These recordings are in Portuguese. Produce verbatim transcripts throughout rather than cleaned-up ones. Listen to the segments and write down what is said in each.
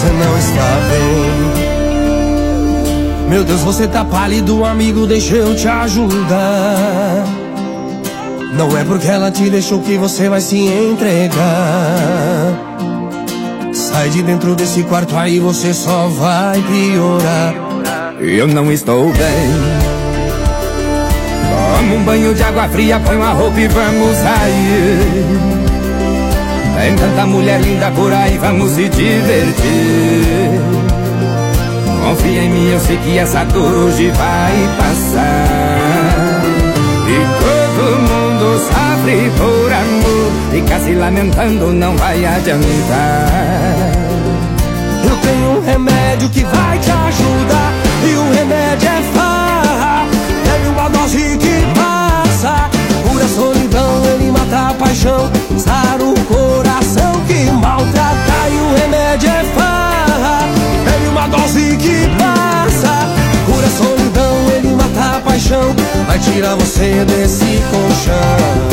não está bem. Meu Deus, você tá pálido, amigo, deixa eu te ajudar. Não é porque ela te deixou que você vai se entregar. Sai de dentro desse quarto aí, você só vai piorar. Eu não estou bem. Toma um banho de água fria, põe uma roupa e vamos sair. Tem tanta mulher linda por aí, vamos se divertir. Confia em mim, eu sei que essa dor hoje vai passar. E todo mundo sofre por amor, ficar se lamentando não vai adiantar. Eu tenho um remédio que vai te ajudar, e o remédio é farra. Leve uma dose que passa, cura a solidão, ele mata a paixão, sara o coração que maltrata. E o remédio é farra. Leve uma dose que passa, cura a solidão, ele mata a paixão, vai tirar você desse colchão.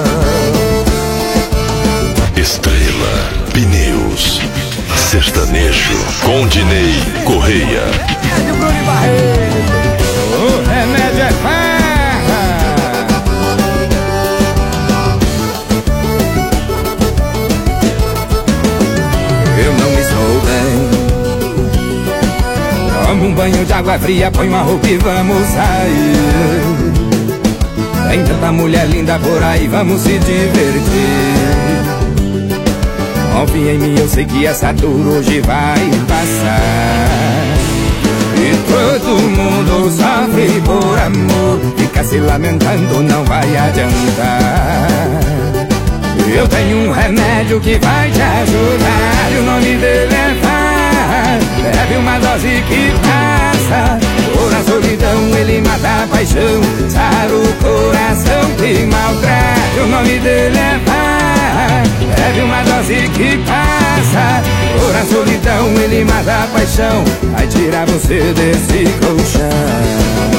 Estrela Pneus Sertanejo com Dinei Correia. O remédio é farra. Eu não estou bem. Toma um banho de água fria, põe uma roupa e vamos sair. Tem tanta mulher linda por aí, vamos se divertir. Confia em mim, eu sei que essa dor hoje vai passar. E todo mundo sofre por amor, fica se lamentando não vai adiantar. Eu tenho um remédio que vai te ajudar, e o nome dele é farra. Bebe uma dose que passa, por a solidão ele mata a paixão, sara o coração que maltrata. O nome dele é farra. Bebe uma dose que passa, por a solidão ele mata a paixão, vai tirar você desse colchão.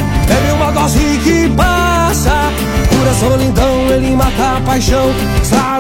Que passa, cura a solidão, ele mata a paixão, sabe?